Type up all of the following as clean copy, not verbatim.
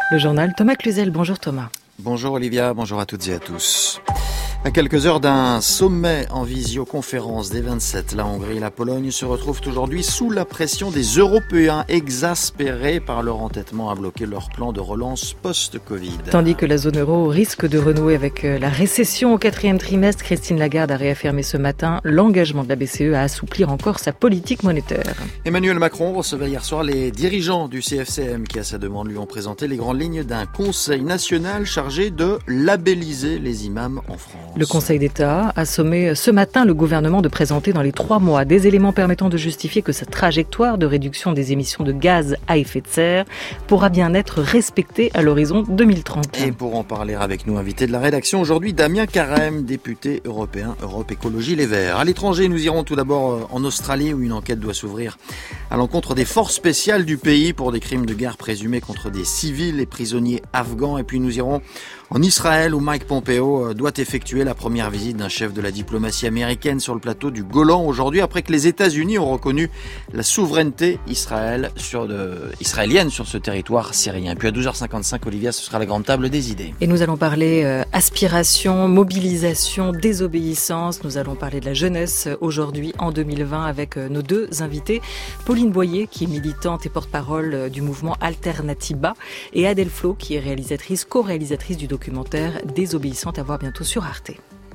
Le journal Thomas Cluzel. Bonjour Thomas. Bonjour Olivia, bonjour à toutes et à tous. À quelques heures d'un sommet en visioconférence des 27, la Hongrie et la Pologne se retrouvent aujourd'hui sous la pression des Européens, exaspérés par leur entêtement à bloquer leur plan de relance post-Covid. Tandis que la zone euro risque de renouer avec la récession au 4e trimestre, Christine Lagarde a réaffirmé ce matin l'engagement de la BCE à assouplir encore sa politique monétaire. Emmanuel Macron recevait hier soir les dirigeants du CFCM qui, à sa demande, lui ont présenté les grandes lignes d'un conseil national chargé de labelliser les imams en France. Le Conseil d'État a sommé ce matin le gouvernement de présenter dans les 3 mois des éléments permettant de justifier que sa trajectoire de réduction des émissions de gaz à effet de serre pourra bien être respectée à l'horizon 2030. Et pour en parler avec nous, invité de la rédaction aujourd'hui, Damien Carême, député européen Europe Écologie Les Verts. À l'étranger, nous irons tout d'abord en Australie où une enquête doit s'ouvrir à l'encontre des forces spéciales du pays pour des crimes de guerre présumés contre des civils et prisonniers afghans. Et puis nous irons en Israël où Mike Pompeo doit effectuer la première visite d'un chef de la diplomatie américaine sur le plateau du Golan aujourd'hui après que les États-Unis ont reconnu la souveraineté israélienne sur ce territoire syrien. Et puis à 12h55, Olivia, ce sera la grande table des idées. Et nous allons parler aspiration, mobilisation, désobéissance. Nous allons parler de la jeunesse aujourd'hui en 2020 avec nos 2 invités. Pauline Boyer qui est militante et porte-parole du mouvement Alternatiba et Adèle Flo qui est co-réalisatrice du documentaire Désobéissante à voir bientôt sur Arte.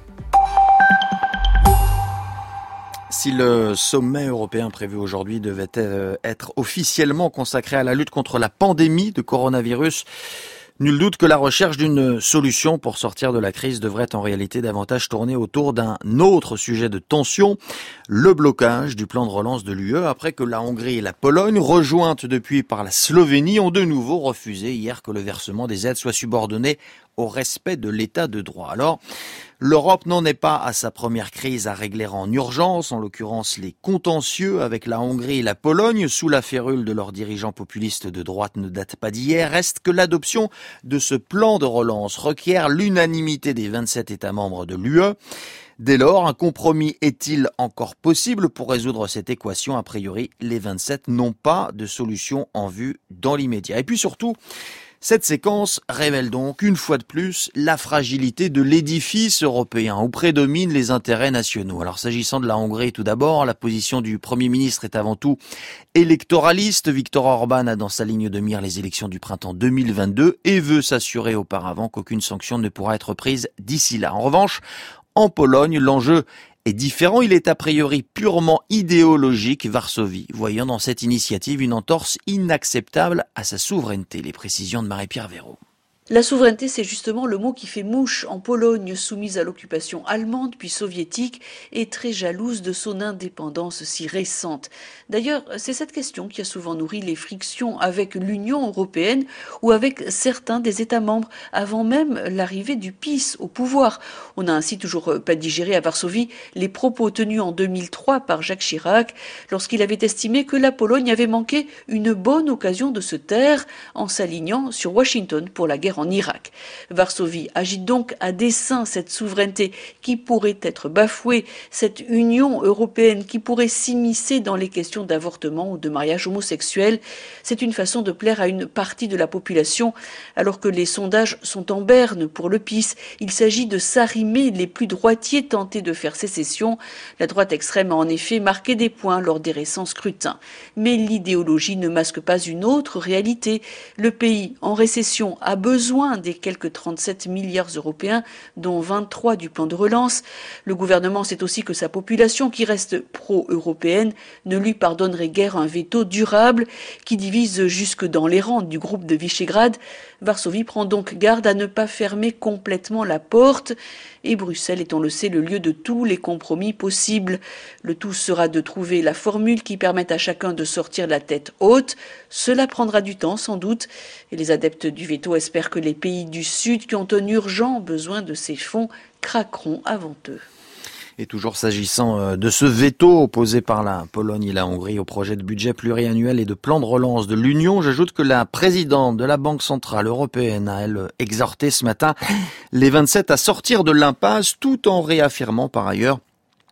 Si le sommet européen prévu aujourd'hui devait être officiellement consacré à la lutte contre la pandémie de coronavirus, nul doute que la recherche d'une solution pour sortir de la crise devrait en réalité davantage tourner autour d'un autre sujet de tension, le blocage du plan de relance de l'UE après que la Hongrie et la Pologne, rejointes depuis par la Slovénie, ont de nouveau refusé hier que le versement des aides soit subordonné au respect de l'état de droit. Alors, l'Europe n'en est pas à sa première crise à régler en urgence, en l'occurrence les contentieux avec la Hongrie et la Pologne, sous la férule de leurs dirigeants populistes de droite ne date pas d'hier. Reste que l'adoption de ce plan de relance requiert l'unanimité des 27 États membres de l'UE. Dès lors, un compromis est-il encore possible pour résoudre cette équation? A priori, les 27 n'ont pas de solution en vue dans l'immédiat. Et puis surtout, cette séquence révèle donc, une fois de plus, la fragilité de l'édifice européen où prédominent les intérêts nationaux. Alors, s'agissant de la Hongrie, tout d'abord, la position du Premier ministre est avant tout électoraliste. Viktor Orban a dans sa ligne de mire les élections du printemps 2022 et veut s'assurer auparavant qu'aucune sanction ne pourra être prise d'ici là. En revanche, en Pologne, l'enjeu est différent. Il est a priori purement idéologique, Varsovie voyant dans cette initiative une entorse inacceptable à sa souveraineté. Les précisions de Marie-Pierre Véraud. La souveraineté, c'est justement le mot qui fait mouche en Pologne, soumise à l'occupation allemande puis soviétique et très jalouse de son indépendance si récente. D'ailleurs, c'est cette question qui a souvent nourri les frictions avec l'Union européenne ou avec certains des États membres avant même l'arrivée du PiS au pouvoir. On n'a ainsi toujours pas digéré à Varsovie les propos tenus en 2003 par Jacques Chirac lorsqu'il avait estimé que la Pologne avait manqué une bonne occasion de se taire en s'alignant sur Washington pour la guerre en Irak. Varsovie agite donc à dessein cette souveraineté qui pourrait être bafouée, cette Union européenne qui pourrait s'immiscer dans les questions d'avortement ou de mariage homosexuel. C'est une façon de plaire à une partie de la population, alors que les sondages sont en berne pour le PiS. Il s'agit de s'arrimer les plus droitiers tentés de faire sécession. La droite extrême a en effet marqué des points lors des récents scrutins. Mais l'idéologie ne masque pas une autre réalité. Le pays en récession a besoin des quelques 37 milliards européens, dont 23 du plan de relance. Le gouvernement sait aussi que sa population, qui reste pro-européenne, ne lui pardonnerait guère un veto durable qui divise jusque dans les rangs du groupe de Visegrad. Varsovie prend donc garde à ne pas fermer complètement la porte. Et Bruxelles est, on le sait, le lieu de tous les compromis possibles. Le tout sera de trouver la formule qui permette à chacun de sortir la tête haute. Cela prendra du temps, sans doute. Et les adeptes du veto espèrent que les pays du Sud, qui ont un urgent besoin de ces fonds, craqueront avant eux. Et toujours s'agissant de ce veto opposé par la Pologne et la Hongrie au projet de budget pluriannuel et de plan de relance de l'Union, j'ajoute que la présidente de la Banque centrale européenne a, elle, exhorté ce matin les 27 à sortir de l'impasse tout en réaffirmant par ailleurs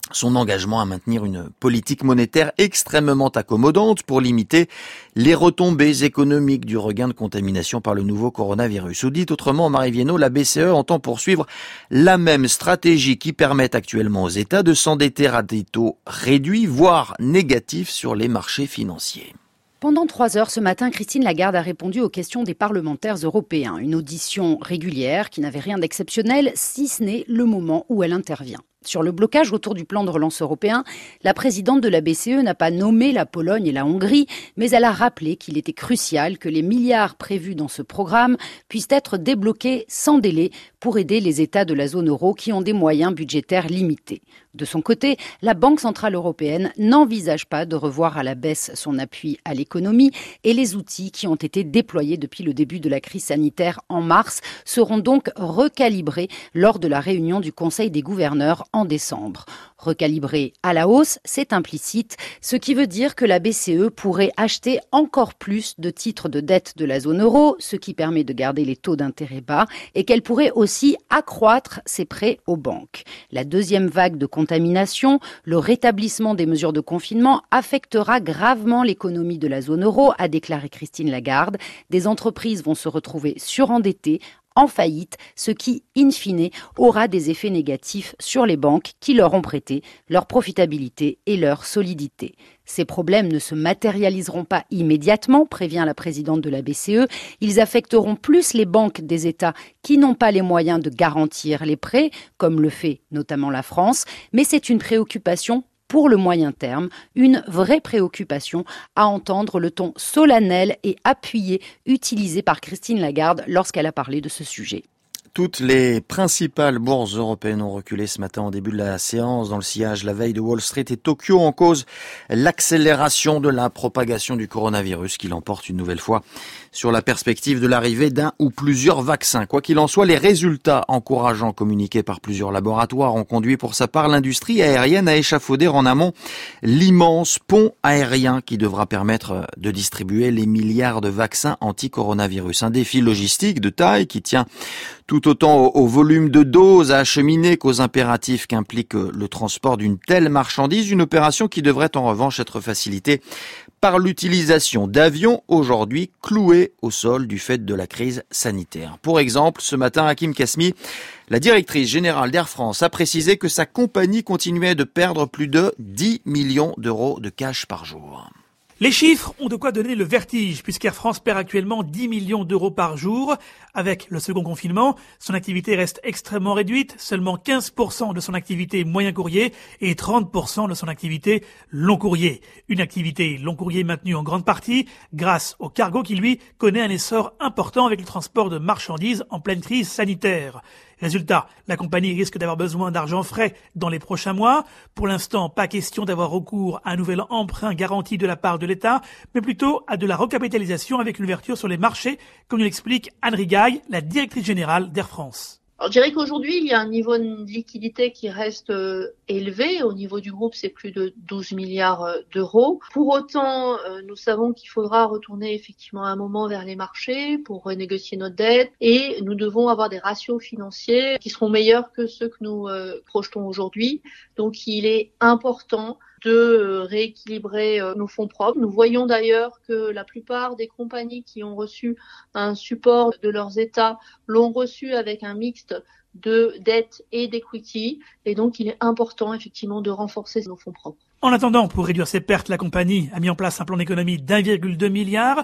son engagement à maintenir une politique monétaire extrêmement accommodante pour limiter les retombées économiques du regain de contamination par le nouveau coronavirus. Ou dit autrement, Marie Viennot, la BCE entend poursuivre la même stratégie qui permet actuellement aux États de s'endetter à des taux réduits, voire négatifs sur les marchés financiers. Pendant 3 heures ce matin, Christine Lagarde a répondu aux questions des parlementaires européens. Une audition régulière qui n'avait rien d'exceptionnel, si ce n'est le moment où elle intervient. Sur le blocage autour du plan de relance européen, la présidente de la BCE n'a pas nommé la Pologne et la Hongrie, mais elle a rappelé qu'il était crucial que les milliards prévus dans ce programme puissent être débloqués sans délai pour aider les États de la zone euro qui ont des moyens budgétaires limités. De son côté, la Banque centrale européenne n'envisage pas de revoir à la baisse son appui à l'économie et les outils qui ont été déployés depuis le début de la crise sanitaire en mars seront donc recalibrés lors de la réunion du Conseil des gouverneurs en décembre. Recalibré à la hausse, c'est implicite, ce qui veut dire que la BCE pourrait acheter encore plus de titres de dette de la zone euro, ce qui permet de garder les taux d'intérêt bas, et qu'elle pourrait aussi accroître ses prêts aux banques. La deuxième vague de contamination, le rétablissement des mesures de confinement affectera gravement l'économie de la zone euro, a déclaré Christine Lagarde. Des entreprises vont se retrouver surendettées, en faillite, ce qui, in fine, aura des effets négatifs sur les banques qui leur ont prêté, leur profitabilité et leur solidité. Ces problèmes ne se matérialiseront pas immédiatement, prévient la présidente de la BCE. Ils affecteront plus les banques des États qui n'ont pas les moyens de garantir les prêts, comme le fait notamment la France. Mais c'est une préoccupation pour le moyen terme, une vraie préoccupation à entendre le ton solennel et appuyé utilisé par Christine Lagarde lorsqu'elle a parlé de ce sujet. Toutes les principales bourses européennes ont reculé ce matin en début de la séance dans le sillage la veille de Wall Street et Tokyo en cause l'accélération de la propagation du coronavirus qui l'emporte une nouvelle fois sur la perspective de l'arrivée d'un ou plusieurs vaccins. Quoi qu'il en soit, les résultats encourageants communiqués par plusieurs laboratoires ont conduit pour sa part l'industrie aérienne à échafauder en amont l'immense pont aérien qui devra permettre de distribuer les milliards de vaccins anti-coronavirus. Un défi logistique de taille qui tient tout autant au volume de doses à acheminer qu'aux impératifs qu'implique le transport d'une telle marchandise, une opération qui devrait en revanche être facilitée par l'utilisation d'avions aujourd'hui cloués au sol du fait de la crise sanitaire. Pour exemple, ce matin, Hakim Kasmi, la directrice générale d'Air France, a précisé que sa compagnie continuait de perdre plus de 10 millions d'euros de cash par jour. Les chiffres ont de quoi donner le vertige, puisqu'Air France perd actuellement 10 millions d'euros par jour. Avec le second confinement, son activité reste extrêmement réduite, seulement 15% de son activité moyen courrier et 30% de son activité long courrier. Une activité long courrier maintenue en grande partie grâce au cargo qui, lui, connaît un essor important avec le transport de marchandises en pleine crise sanitaire. Résultat, la compagnie risque d'avoir besoin d'argent frais dans les prochains mois. Pour l'instant, pas question d'avoir recours à un nouvel emprunt garanti de la part de l'État, mais plutôt à de la recapitalisation avec une ouverture sur les marchés, comme nous l'explique Anne Rigaille, la directrice générale d'Air France. Alors, je dirais qu'aujourd'hui, il y a un niveau de liquidité qui reste élevé. Au niveau du groupe, c'est plus de 12 milliards d'euros. Pour autant, nous savons qu'il faudra retourner effectivement un moment vers les marchés pour renégocier notre dette et nous devons avoir des ratios financiers qui seront meilleurs que ceux que nous projetons aujourd'hui. Donc, il est important de rééquilibrer nos fonds propres. Nous voyons d'ailleurs que la plupart des compagnies qui ont reçu un support de leurs États l'ont reçu avec un mixte de dette et d'equity. Et donc, il est important effectivement de renforcer nos fonds propres. En attendant, pour réduire ses pertes, la compagnie a mis en place un plan d'économie d'1,2 milliard.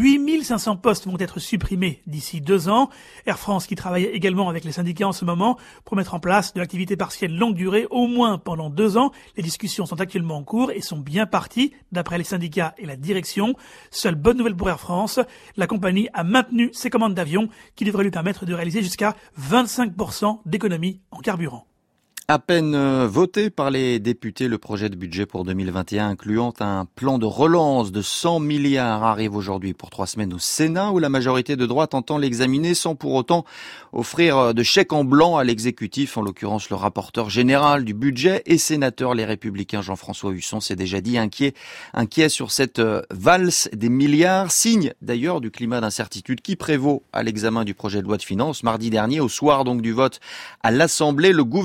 8500 postes vont être supprimés d'ici 2 ans. Air France, qui travaille également avec les syndicats en ce moment, pour mettre en place de l'activité partielle longue durée, au moins pendant 2 ans. Les discussions sont actuellement en cours et sont bien parties, d'après les syndicats et la direction. Seule bonne nouvelle pour Air France, la compagnie a maintenu ses commandes d'avions qui devraient lui permettre de réaliser jusqu'à 25% d'économie en carburant. À peine voté par les députés, le projet de budget pour 2021 incluant un plan de relance de 100 milliards arrive aujourd'hui pour 3 semaines au Sénat où la majorité de droite entend l'examiner sans pour autant offrir de chèque en blanc à l'exécutif, en l'occurrence le rapporteur général du budget et sénateur Les Républicains Jean-François Husson s'est déjà dit inquiet sur cette valse des milliards, signe d'ailleurs du climat d'incertitude qui prévaut à l'examen du projet de loi de finances. Mardi dernier, au soir donc du vote à l'Assemblée, le gouvernement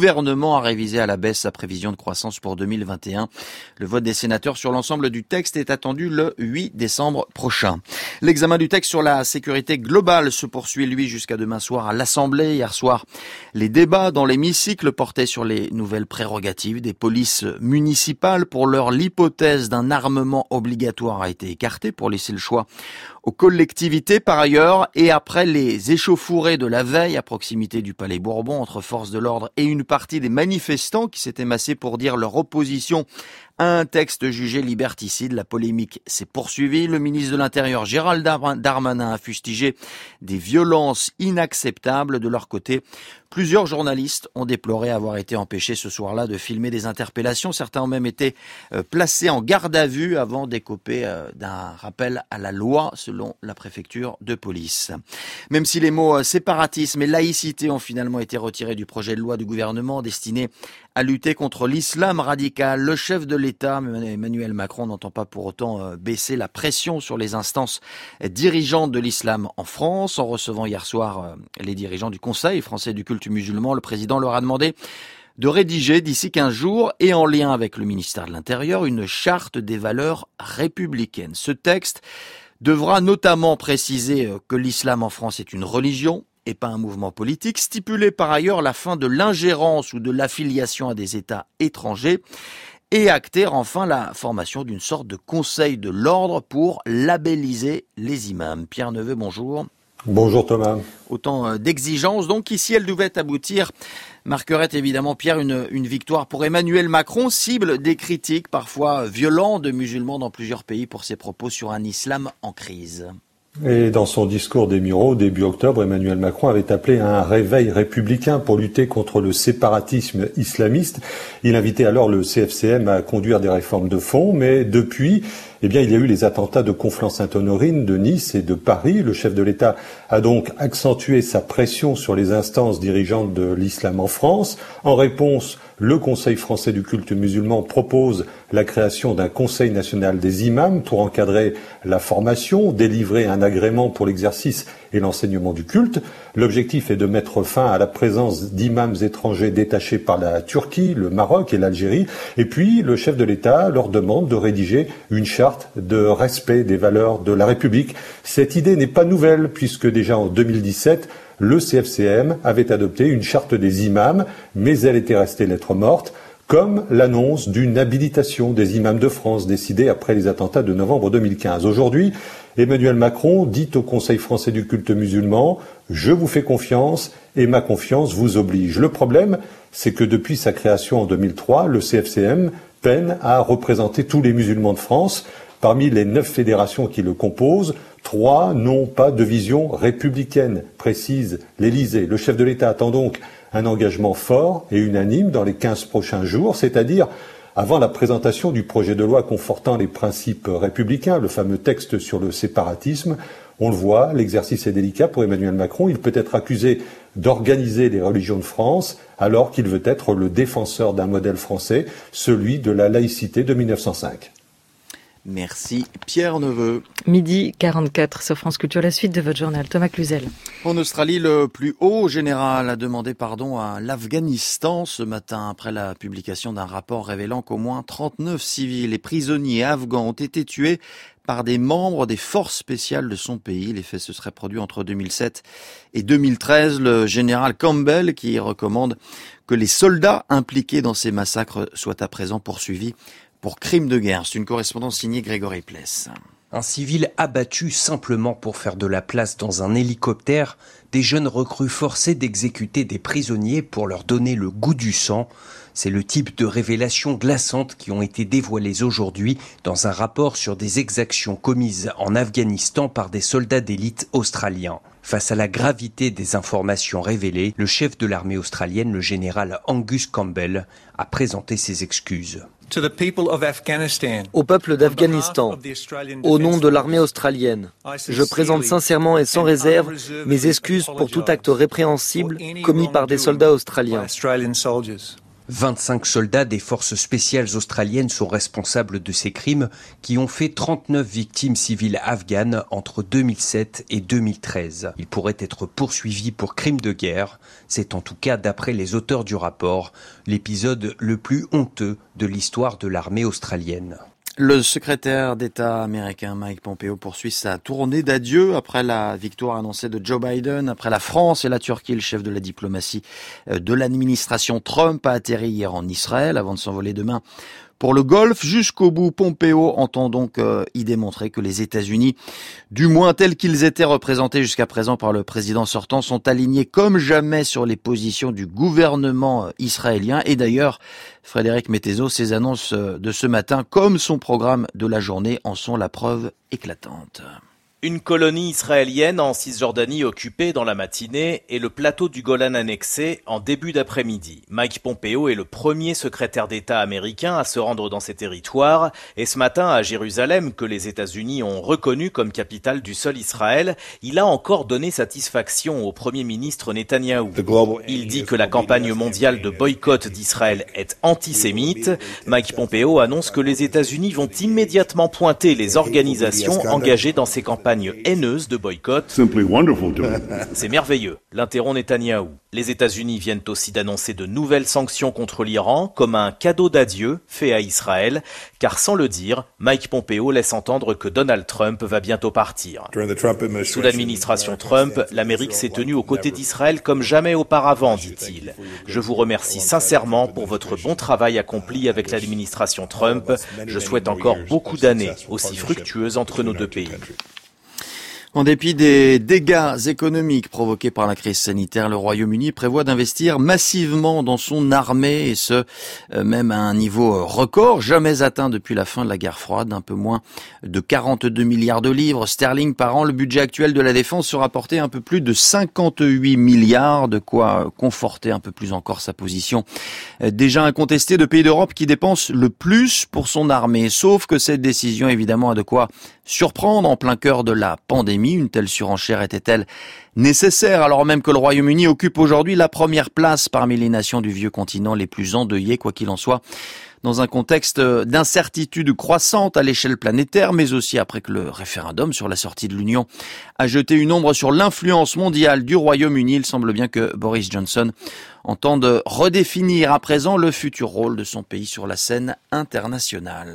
Parlement a révisé à la baisse sa prévision de croissance pour 2021. Le vote des sénateurs sur l'ensemble du texte est attendu le 8 décembre prochain. L'examen du texte sur la sécurité globale se poursuit, lui, jusqu'à demain soir à l'Assemblée. Hier soir, les débats dans l'hémicycle portaient sur les nouvelles prérogatives des polices municipales. Pour l'heure, l'hypothèse d'un armement obligatoire a été écartée pour laisser le choix aux collectivités. Par ailleurs, et après les échauffourées de la veille à proximité du Palais Bourbon entre forces de l'ordre et une partie des manifestants qui s'étaient massés pour dire leur opposition à un texte jugé liberticide, la polémique s'est poursuivie. Le ministre de l'Intérieur, Gérald Darmanin, a fustigé des violences inacceptables. De leur côté, plusieurs journalistes ont déploré avoir été empêchés ce soir-là de filmer des interpellations. Certains ont même été placés en garde à vue avant d'écoper d'un rappel à la loi, selon la préfecture de police. Même si les mots séparatisme et laïcité ont finalement été retirés du projet de loi du gouvernement destiné à lutter contre l'islam radical, le chef de l'État, Emmanuel Macron, n'entend pas pour autant baisser la pression sur les instances dirigeantes de l'islam en France. En recevant hier soir les dirigeants du Conseil français du culte musulman, le président leur a demandé de rédiger d'ici 15 jours et en lien avec le ministère de l'Intérieur une charte des valeurs républicaines. Ce texte devra notamment préciser que l'islam en France est une religion et pas un mouvement politique, stipuler par ailleurs la fin de l'ingérence ou de l'affiliation à des États étrangers et acter enfin la formation d'une sorte de conseil de l'ordre pour labelliser les imams. Pierre Neveu, bonjour. Bonjour Thomas. Autant d'exigences donc qui, si elles devaient aboutir, marqueraient évidemment, Pierre, une victoire pour Emmanuel Macron, cible des critiques parfois violentes de musulmans dans plusieurs pays pour ses propos sur un islam en crise. Et dans son discours des Mureaux, début octobre, Emmanuel Macron avait appelé à un réveil républicain pour lutter contre le séparatisme islamiste. Il invitait alors le CFCM à conduire des réformes de fond, mais depuis, il y a eu les attentats de Conflans-Sainte-Honorine, de Nice et de Paris. Le chef de l'État a donc accentué sa pression sur les instances dirigeantes de l'islam en France. En réponse, le Conseil français du culte musulman propose la création d'un Conseil national des imams pour encadrer la formation, délivrer un agrément pour l'exercice et l'enseignement du culte. L'objectif est de mettre fin à la présence d'imams étrangers détachés par la Turquie, le Maroc et l'Algérie. Et puis, le chef de l'État leur demande de rédiger une charte de respect des valeurs de la République. Cette idée n'est pas nouvelle puisque déjà en 2017, le CFCM avait adopté une charte des imams, mais elle était restée lettre morte, comme l'annonce d'une habilitation des imams de France décidée après les attentats de novembre 2015. Aujourd'hui, Emmanuel Macron dit au Conseil français du culte musulman « Je vous fais confiance et ma confiance vous oblige ». Le problème, c'est que depuis sa création en 2003, le CFCM peine à représenter tous les musulmans de France. Parmi les 9 fédérations qui le composent, 3 n'ont pas de vision républicaine, précise l'Élysée. Le chef de l'État attend donc un engagement fort et unanime dans les 15 prochains jours, c'est-à-dire avant la présentation du projet de loi confortant les principes républicains, le fameux texte sur le séparatisme. On le voit, l'exercice est délicat pour Emmanuel Macron. Il peut être accusé d'organiser les religions de France alors qu'il veut être le défenseur d'un modèle français, celui de la laïcité de 1905. Merci Pierre Neveu. 12h44 sur France Culture, la suite de votre journal. Thomas Cluzel. En Australie, le plus haut général a demandé pardon à l'Afghanistan ce matin après la publication d'un rapport révélant qu'au moins 39 civils et prisonniers afghans ont été tués par des membres des forces spéciales de son pays. Les faits se seraient produits entre 2007 et 2013. Le général Campbell qui recommande que les soldats impliqués dans ces massacres soient à présent poursuivis pour crimes de guerre. C'est une correspondance signée Grégory Pless. Un civil abattu simplement pour faire de la place dans un hélicoptère, des jeunes recrues forcés d'exécuter des prisonniers pour leur donner le goût du sang. C'est le type de révélations glaçantes qui ont été dévoilées aujourd'hui dans un rapport sur des exactions commises en Afghanistan par des soldats d'élite australiens. Face à la gravité des informations révélées, le chef de l'armée australienne, le général Angus Campbell, a présenté ses excuses. Au peuple d'Afghanistan, au nom de l'armée australienne, je présente sincèrement et sans réserve mes excuses pour tout acte répréhensible commis par des soldats australiens. 25 soldats des forces spéciales australiennes sont responsables de ces crimes qui ont fait 39 victimes civiles afghanes entre 2007 et 2013. Ils pourraient être poursuivis pour crimes de guerre. C'est en tout cas, d'après les auteurs du rapport, l'épisode le plus honteux de l'histoire de l'armée australienne. Le secrétaire d'État américain Mike Pompeo poursuit sa tournée d'adieu après la victoire annoncée de Joe Biden. Après la France et la Turquie, le chef de la diplomatie de l'administration Trump a atterri hier en Israël avant de s'envoler demain pour le Golfe. Jusqu'au bout, Pompeo entend donc y démontrer que les États-Unis, du moins tels qu'ils étaient représentés jusqu'à présent par le président sortant, sont alignés comme jamais sur les positions du gouvernement israélien. Et d'ailleurs, Frédéric Mettezo, ses annonces de ce matin, comme son programme de la journée, en sont la preuve éclatante. Une colonie israélienne en Cisjordanie occupée dans la matinée et le plateau du Golan annexé en début d'après-midi. Mike Pompeo est le premier secrétaire d'État américain à se rendre dans ces territoires et ce matin à Jérusalem, que les États-Unis ont reconnu comme capitale du sol Israël, il a encore donné satisfaction au Premier ministre Netanyahou. Il dit que la campagne mondiale de boycott d'Israël est antisémite. Mike Pompeo annonce que les États-Unis vont immédiatement pointer les organisations engagées dans ces campagnes haineuse de boycott. C'est merveilleux, l'interrompt Netanyahou. Les États-Unis viennent aussi d'annoncer de nouvelles sanctions contre l'Iran comme un cadeau d'adieu fait à Israël, car sans le dire, Mike Pompeo laisse entendre que Donald Trump va bientôt partir. Sous l'administration Trump, l'Amérique s'est tenue aux côtés d'Israël comme jamais auparavant, dit-il. Je vous remercie sincèrement pour votre bon travail accompli avec l'administration Trump. Je souhaite encore beaucoup d'années aussi fructueuses entre nos deux pays. En dépit des dégâts économiques provoqués par la crise sanitaire, le Royaume-Uni prévoit d'investir massivement dans son armée, et ce, même à un niveau record, jamais atteint depuis la fin de la guerre froide. Un peu moins de 42 milliards de livres sterling par an. Le budget actuel de la défense sera porté à un peu plus de 58 milliards, de quoi conforter un peu plus encore sa position déjà incontestée de pays d'Europe qui dépense le plus pour son armée. Sauf que cette décision, évidemment, a de quoi surprendre en plein cœur de la pandémie. Une telle surenchère était-elle nécessaire alors même que le Royaume-Uni occupe aujourd'hui la première place parmi les nations du vieux continent les plus endeuillées, quoi qu'il en soit, dans un contexte d'incertitude croissante à l'échelle planétaire, mais aussi après que le référendum sur la sortie de l'Union a jeté une ombre sur l'influence mondiale du Royaume-Uni. Il semble bien que Boris Johnson entende redéfinir à présent le futur rôle de son pays sur la scène internationale.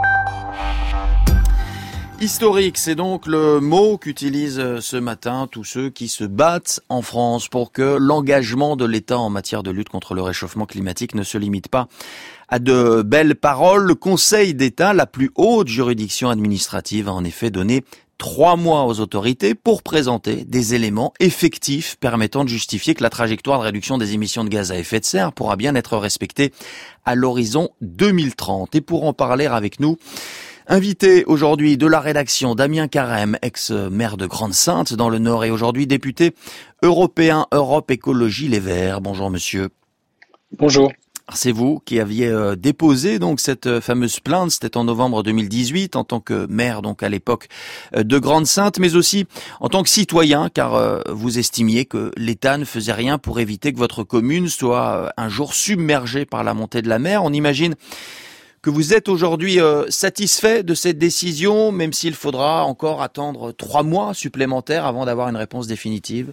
Historique, c'est donc le mot qu'utilisent ce matin tous ceux qui se battent en France pour que l'engagement de l'État en matière de lutte contre le réchauffement climatique ne se limite pas à de belles paroles. Le Conseil d'État, la plus haute juridiction administrative, a en effet donné 3 mois aux autorités pour présenter des éléments effectifs permettant de justifier que la trajectoire de réduction des émissions de gaz à effet de serre pourra bien être respectée à l'horizon 2030. Et pour en parler avec nous, invité aujourd'hui de la rédaction, Damien Carême, ex-maire de Grande-Synthe dans le Nord et aujourd'hui député européen Europe Écologie Les Verts. Bonjour monsieur. Bonjour. C'est vous qui aviez déposé donc cette fameuse plainte, c'était en novembre 2018 en tant que maire donc à l'époque de Grande-Synthe, mais aussi en tant que citoyen car vous estimiez que l'État ne faisait rien pour éviter que votre commune soit un jour submergée par la montée de la mer. On imagine que vous êtes aujourd'hui satisfait de cette décision, même s'il faudra encore attendre 3 mois supplémentaires avant d'avoir une réponse définitive?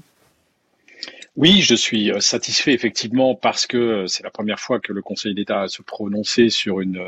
Oui, je suis satisfait effectivement parce que c'est la première fois que le Conseil d'État se prononçait sur une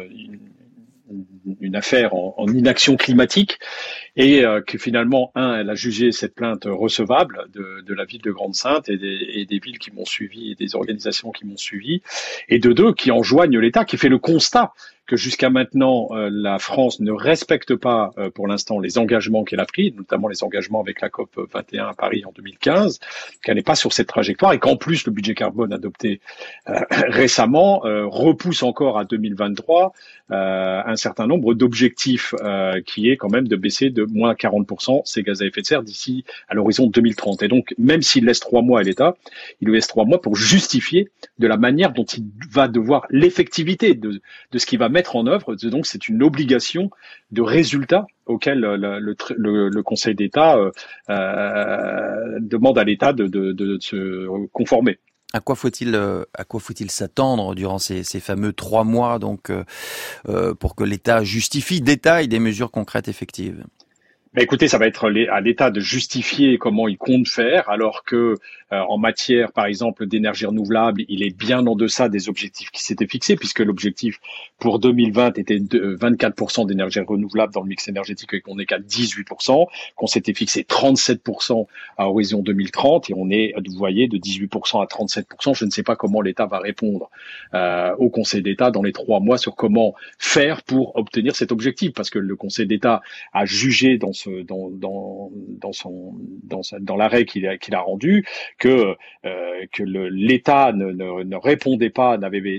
affaire en inaction climatique et que finalement, elle a jugé cette plainte recevable de la ville de Grande-Synthe et des villes qui m'ont suivi et des organisations qui m'ont suivi, et de 2, qui enjoignent l'État, qui fait le constat que jusqu'à maintenant, la France ne respecte pas pour l'instant les engagements qu'elle a pris, notamment les engagements avec la COP 21 à Paris en 2015, qu'elle n'est pas sur cette trajectoire et qu'en plus le budget carbone adopté récemment repousse encore à 2023 un certain nombre d'objectifs qui est quand même de baisser de moins 40% ces gaz à effet de serre d'ici à l'horizon 2030. Et donc, même s'il laisse 3 mois à l'État, il lui laisse 3 mois pour justifier de la manière dont il va devoir l'effectivité de ce qu'il va mettre en œuvre. Donc, c'est une obligation de résultat auquel le Conseil d'État demande à l'État de se conformer. À quoi faut-il s'attendre durant ces fameux 3 mois donc pour que l'État justifie, détaille des mesures concrètes effectives? Écoutez, ça va être à l'État de justifier comment il compte faire, alors que en matière, par exemple, d'énergie renouvelable, il est bien en deçà des objectifs qui s'étaient fixés, puisque l'objectif pour 2020 était de 24% d'énergie renouvelable dans le mix énergétique et qu'on n'est qu'à 18%, qu'on s'était fixé 37% à horizon 2030 et on est, vous voyez, de 18% à 37%. Je ne sais pas comment l'État va répondre au Conseil d'État dans les 3 mois sur comment faire pour obtenir cet objectif, parce que le Conseil d'État a jugé dans l'arrêt qu'il a rendu que l'État ne répondait pas,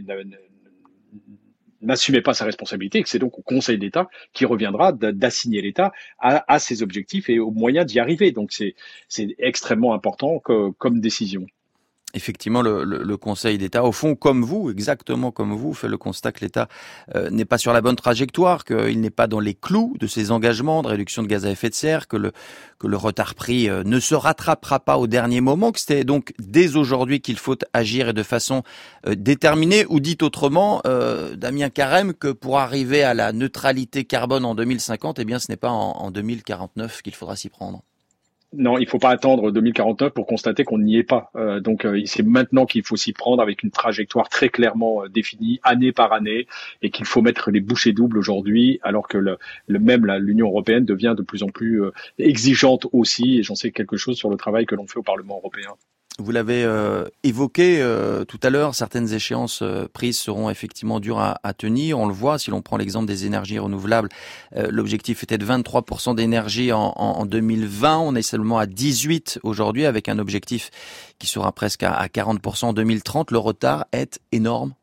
n'assumait pas sa responsabilité, et que c'est donc au Conseil d'État qui reviendra d'assigner l'État à ses objectifs et aux moyens d'y arriver. Donc c'est extrêmement important comme décision. Effectivement, le Conseil d'État, au fond, exactement comme vous, fait le constat que l'État n'est pas sur la bonne trajectoire, qu'il n'est pas dans les clous de ses engagements de réduction de gaz à effet de serre, que le retard pris ne se rattrapera pas au dernier moment, que c'était donc dès aujourd'hui qu'il faut agir et de façon déterminée, ou dit autrement, Damien Carême, que pour arriver à la neutralité carbone en 2050, eh bien, ce n'est pas en 2049 qu'il faudra s'y prendre. Non, il faut pas attendre 2049 pour constater qu'on n'y est pas. Donc c'est maintenant qu'il faut s'y prendre avec une trajectoire très clairement définie, année par année, et qu'il faut mettre les bouchées doubles aujourd'hui, alors que l'Union européenne devient de plus en plus exigeante aussi, et j'en sais quelque chose sur le travail que l'on fait au Parlement européen. Vous l'avez évoqué tout à l'heure, certaines échéances prises seront effectivement dures à tenir. On le voit, si l'on prend l'exemple des énergies renouvelables, l'objectif était de 23% d'énergie en 2020. On est seulement à 18% aujourd'hui, avec un objectif qui sera presque à 40% en 2030. Le retard est énorme.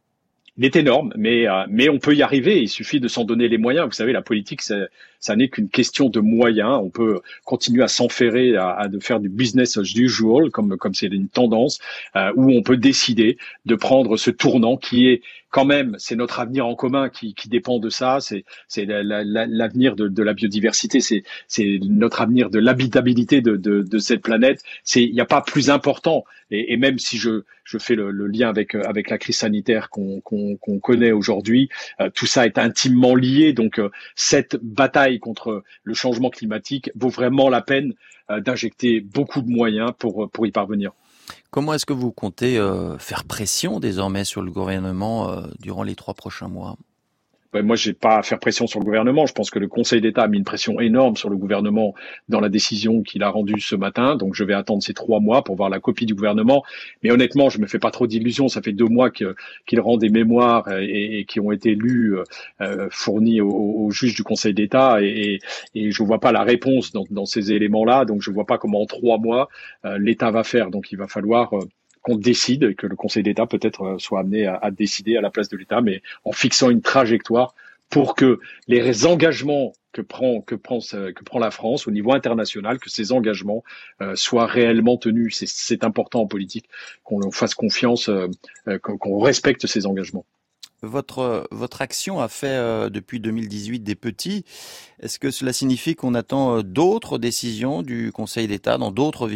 Il est énorme, mais on peut y arriver. Il suffit de s'en donner les moyens. Vous savez, la politique, ça n'est qu'une question de moyens. On peut continuer à s'enferrer de faire du business as usual, comme c'est une tendance, où on peut décider de prendre ce tournant qui est quand même, c'est notre avenir en commun qui dépend de ça. C'est l'avenir de la biodiversité. C'est notre avenir de l'habitabilité de cette planète. Il n'y a pas plus important. Et même si je fais le lien avec la crise sanitaire qu'on connaît aujourd'hui, tout ça est intimement lié. Donc cette bataille contre le changement climatique vaut vraiment la peine d'injecter beaucoup de moyens pour y parvenir. Comment est-ce que vous comptez faire pression désormais sur le gouvernement durant les 3 prochains mois ? Moi, j'ai pas à faire pression sur le gouvernement. Je pense que le Conseil d'État a mis une pression énorme sur le gouvernement dans la décision qu'il a rendue ce matin. Donc, je vais attendre ces 3 mois pour voir la copie du gouvernement. Mais honnêtement, je me fais pas trop d'illusions. Ça fait 2 mois qu'il rend des mémoires et qui ont été lus, fournis aux juges du Conseil d'État. Et je vois pas la réponse dans ces éléments-là. Donc, je vois pas comment en 3 mois l'État va faire. Donc, il va falloir qu'on décide et que le Conseil d'État peut-être soit amené à décider à la place de l'État, mais en fixant une trajectoire pour que les engagements que prend la France au niveau international, que ces engagements soient réellement tenus. C'est important en politique qu'on fasse confiance, qu'on respecte ces engagements. Votre action a fait depuis 2018 des petits. Est-ce que cela signifie qu'on attend d'autres décisions du Conseil d'État dans d'autres villes ?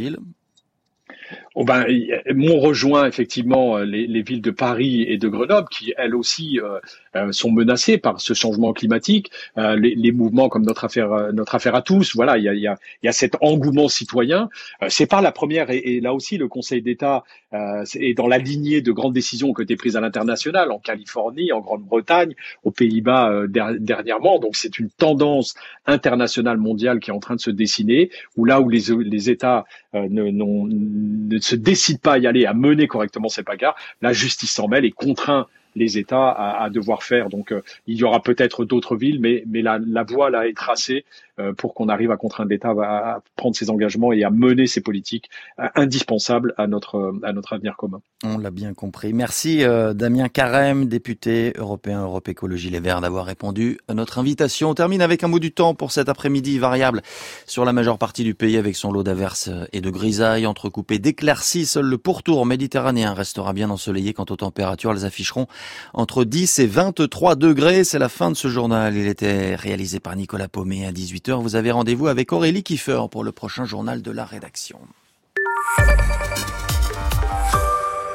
M'ont rejoint effectivement les villes de Paris et de Grenoble qui elles aussi sont menacées par ce changement climatique. Les mouvements comme notre affaire à tous. Voilà, il y a cet engouement citoyen. C'est pas la première et là aussi le Conseil d'État est dans la lignée de grandes décisions qui ont été prises à l'international, en Californie, en Grande-Bretagne, aux Pays-Bas dernièrement. Donc c'est une tendance internationale mondiale qui est en train de se dessiner, où les États ne se décident pas à y aller, à mener correctement ces bagarres, la justice s'en mêle et contraint les États à devoir faire. Donc il y aura peut-être d'autres villes, mais la voie là est tracée pour qu'on arrive à contraindre l'État à prendre ses engagements et à mener ces politiques indispensables à notre avenir commun. On l'a bien compris. Merci Damien Carême, député européen Europe Écologie Les Verts, d'avoir répondu à notre invitation. On termine avec un mot du temps pour cet après-midi variable sur la majeure partie du pays avec son lot d'averses et de grisailles entrecoupées d'éclaircies. Seul le pourtour méditerranéen restera bien ensoleillé. Quant aux températures, elles afficheront entre 10 et 23 degrés. C'est la fin de ce journal. Il était réalisé par Nicolas Paumet à 18h. Vous avez rendez-vous avec Aurélie Kiefer pour le prochain journal de la rédaction.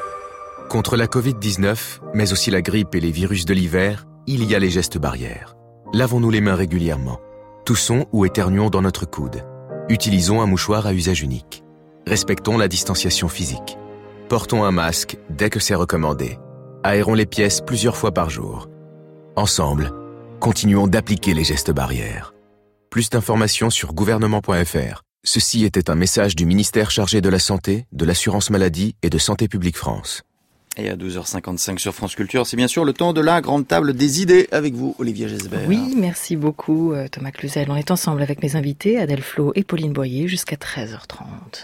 Contre la Covid-19, mais aussi la grippe et les virus de l'hiver, il y a les gestes barrières. Lavons-nous les mains régulièrement. Toussons ou éternuons dans notre coude. Utilisons un mouchoir à usage unique. Respectons la distanciation physique. Portons un masque dès que c'est recommandé. Aérons les pièces plusieurs fois par jour. Ensemble, continuons d'appliquer les gestes barrières. Plus d'informations sur gouvernement.fr. Ceci était un message du ministère chargé de la Santé, de l'Assurance Maladie et de Santé Publique France. Et à 12h55 sur France Culture, c'est bien sûr le temps de la grande table des idées avec vous, Olivier Gesbert. Oui, merci beaucoup Thomas Cluzel. On est ensemble avec mes invités, Adèle Flo et Pauline Boyer, jusqu'à 13h30.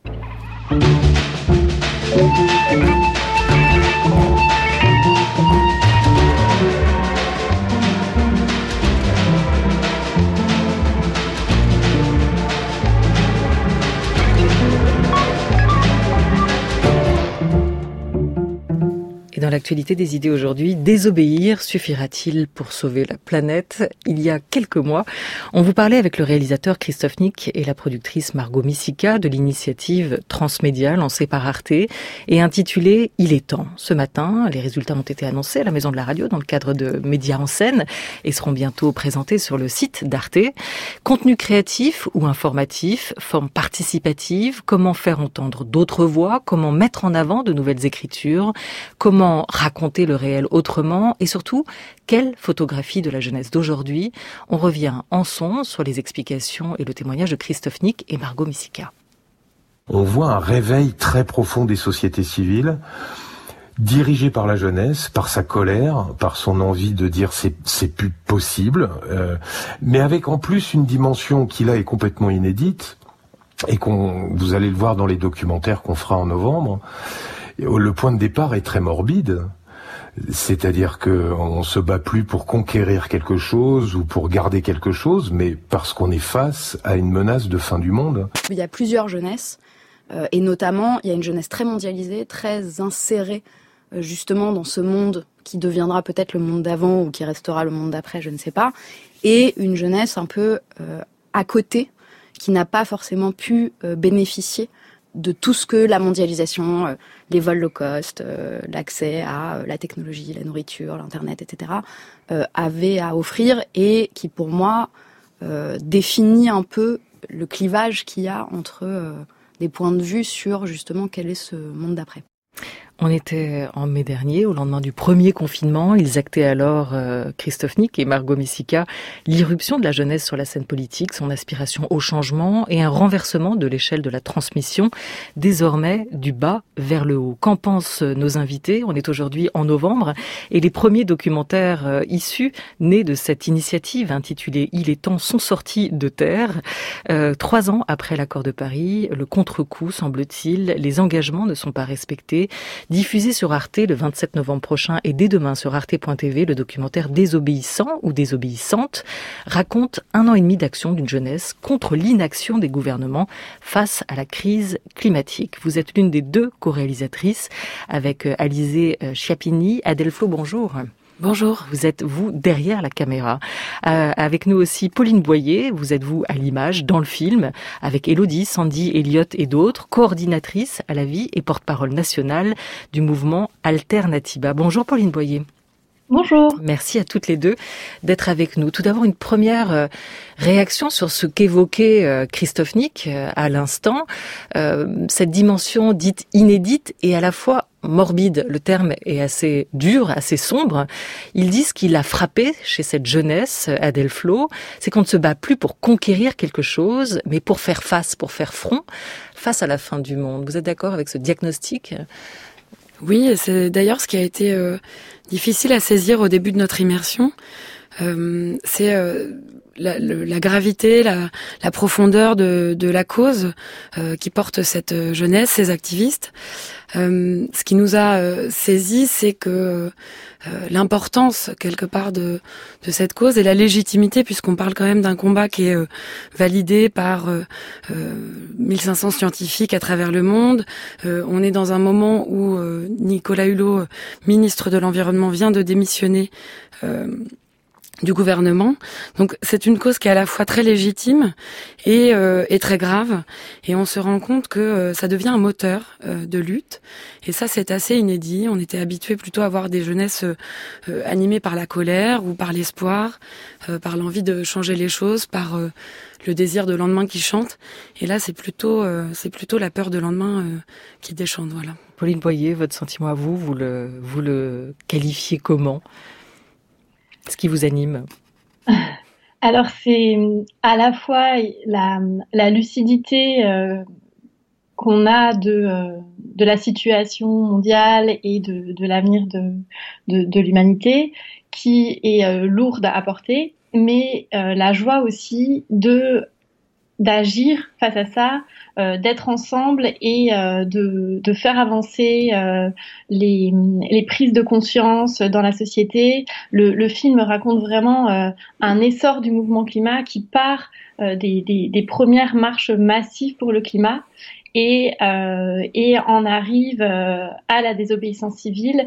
Et dans l'actualité des idées aujourd'hui, désobéir suffira-t-il pour sauver la planète ? Il y a quelques mois, on vous parlait avec le réalisateur Christophe Nick et la productrice Margot Misica de l'initiative Transmédia lancée par Arte et intitulée « Il est temps ». Ce matin, les résultats ont été annoncés à la Maison de la Radio dans le cadre de Médias en scène et seront bientôt présentés sur le site d'Arte. Contenu créatif ou informatif, forme participative, comment faire entendre d'autres voix, comment mettre en avant de nouvelles écritures, comment raconter le réel autrement et surtout, quelle photographie de la jeunesse d'aujourd'hui ? On revient en son sur les explications et le témoignage de Christophe Nick et Margot Misica. On voit un réveil très profond des sociétés civiles, dirigé par la jeunesse, par sa colère, par son envie de dire c'est plus possible, mais avec en plus une dimension qui là est complètement inédite et vous allez le voir dans les documentaires qu'on fera en novembre. Le point de départ est très morbide, c'est-à-dire qu'on se bat plus pour conquérir quelque chose ou pour garder quelque chose, mais parce qu'on est face à une menace de fin du monde. Il y a plusieurs jeunesses, et notamment il y a une jeunesse très mondialisée, très insérée justement dans ce monde qui deviendra peut-être le monde d'avant ou qui restera le monde d'après, je ne sais pas, et une jeunesse un peu à côté, qui n'a pas forcément pu bénéficier de tout ce que la mondialisation, les vols low cost, l'accès à la technologie, la nourriture, l'internet, etc., avait à offrir et qui, pour moi, définit un peu le clivage qu'il y a entre des points de vue sur justement quel est ce monde d'après. On était en mai dernier, au lendemain du premier confinement. Ils actaient alors, Christophe Nick et Margot Misica, l'irruption de la jeunesse sur la scène politique, son aspiration au changement et un renversement de l'échelle de la transmission, désormais du bas vers le haut. Qu'en pensent nos invités ? On est aujourd'hui en novembre et les premiers documentaires issus, nés de cette initiative intitulée « Il est temps » sont sortis de terre. 3 ans après l'accord de Paris, le contre-coup, semble-t-il, les engagements ne sont pas respectés. Diffusé sur Arte le 27 novembre prochain et dès demain sur arte.tv, le documentaire Désobéissant ou Désobéissante raconte 1 an et demi d'action d'une jeunesse contre l'inaction des gouvernements face à la crise climatique. Vous êtes l'une des 2 co-réalisatrices avec Alizée Schiappini. Adèle Flo, bonjour. Bonjour. Vous êtes, vous, derrière la caméra. Avec nous aussi Pauline Boyer, vous êtes, vous, à l'image, dans le film, avec Élodie, Sandy, Elliot et d'autres, coordinatrice à la vie et porte-parole nationale du mouvement Alternatiba. Bonjour Pauline Boyer. Bonjour. Merci à toutes les 2 d'être avec nous. Tout d'abord, une première réaction sur ce qu'évoquait Christophe Nick à l'instant. Cette dimension dite inédite et à la fois morbide, le terme est assez dur, assez sombre. Ils disent qu'il a frappé chez cette jeunesse, Adèle Flo, c'est qu'on ne se bat plus pour conquérir quelque chose, mais pour faire face, pour faire front face à la fin du monde. Vous êtes d'accord avec ce diagnostic ? Oui, c'est d'ailleurs ce qui a été difficile à saisir au début de notre immersion. C'est la gravité, la profondeur de la cause qui porte cette jeunesse, ces activistes. Ce qui nous a saisi, c'est que l'importance quelque part de cette cause et la légitimité, puisqu'on parle quand même d'un combat qui est validé par 1500 scientifiques à travers le monde. On est dans un moment où Nicolas Hulot, ministre de l'Environnement, vient de démissionner du gouvernement. Donc c'est une cause qui est à la fois très légitime et très grave. Et on se rend compte que ça devient un moteur de lutte. Et ça, c'est assez inédit. On était habitué plutôt à voir des jeunesses animées par la colère ou par l'espoir, par l'envie de changer les choses, par le désir de lendemain qui chante. Et là, c'est plutôt la peur de lendemain qui déchante. Voilà. Pauline Boyer, votre sentiment à vous, vous le qualifiez comment ? Ce qui vous anime? Alors c'est à la fois la lucidité qu'on a de la situation mondiale et de l'avenir de l'humanité qui est lourde à porter, mais la joie aussi d'agir face à ça, d'être ensemble et de faire avancer les prises de conscience dans la société. Le film raconte vraiment un essor du mouvement climat qui part des premières marches massives pour le climat et en arrive à la désobéissance civile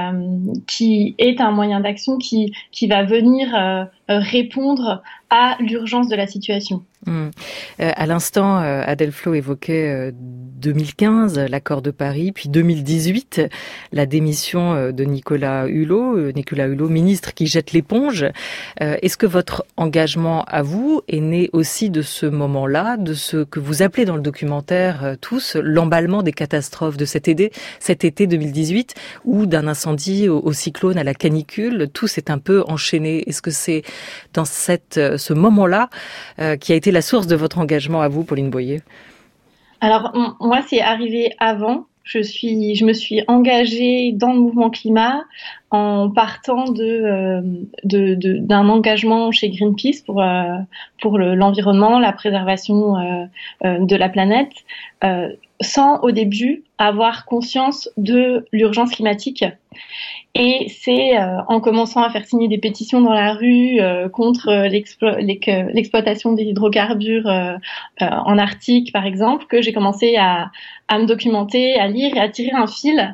qui est un moyen d'action qui va venir répondre à l'urgence de la situation. À l'instant, Adèle Flo évoquait 2015, l'accord de Paris, puis 2018, la démission de Nicolas Hulot, ministre qui jette l'éponge. Est-ce que votre engagement à vous est né aussi de ce moment-là, de ce que vous appelez dans le documentaire tous l'emballement des catastrophes de cet été 2018, ou d'un incendie au cyclone, à la canicule, tout s'est un peu enchaîné. Est-ce que c'est dans ce moment-là qui a été la source de votre engagement à vous, Pauline Boyer? Alors, moi, c'est arrivé avant. Je me suis engagée dans le mouvement climat en partant d'un engagement chez Greenpeace pour l'environnement, la préservation de la planète, sans au début avoir conscience de l'urgence climatique. Et c'est en commençant à faire signer des pétitions dans la rue contre l'exploitation des hydrocarbures en Arctique, par exemple, que j'ai commencé à me documenter, à lire et à tirer un fil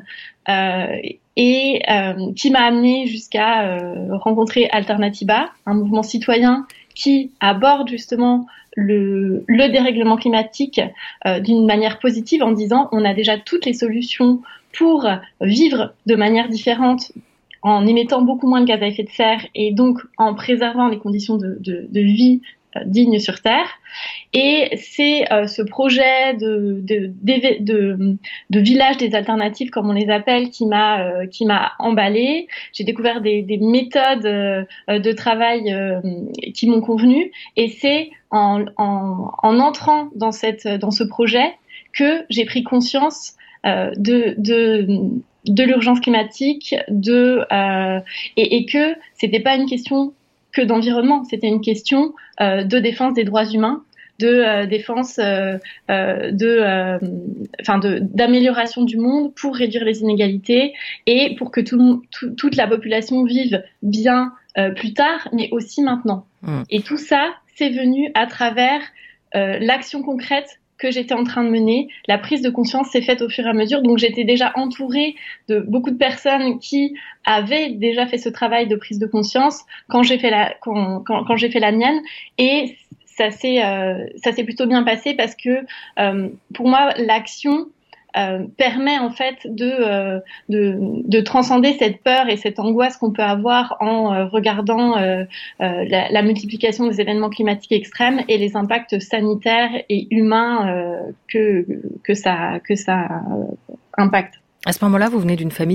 qui m'a amenée jusqu'à rencontrer Alternatiba, un mouvement citoyen qui aborde justement le dérèglement climatique d'une manière positive en disant on a déjà toutes les solutions pour vivre de manière différente en émettant beaucoup moins de gaz à effet de serre et donc en préservant les conditions de vie dignes sur Terre. Et c'est ce projet de village des alternatives, comme on les appelle, qui m'a emballée. J'ai découvert des méthodes de travail qui m'ont convenu, et c'est en entrant dans ce projet que j'ai pris conscience de l'urgence climatique, et que c'était pas une question que d'environnement, c'était une question de défense des droits humains, de défense, d'amélioration du monde pour réduire les inégalités et pour que toute la population vive bien plus tard, mais aussi maintenant. Et tout ça, c'est venu à travers l'action concrète que j'étais en train de mener. La prise de conscience s'est faite au fur et à mesure. Donc j'étais déjà entourée de beaucoup de personnes qui avaient déjà fait ce travail de prise de conscience quand j'ai fait la mienne. Et ça s'est plutôt bien passé parce que pour moi l'action permet en fait de transcender cette peur et cette angoisse qu'on peut avoir en regardant la multiplication des événements climatiques extrêmes et les impacts sanitaires et humains que ça impacte. À ce moment-là, vous venez d'une famille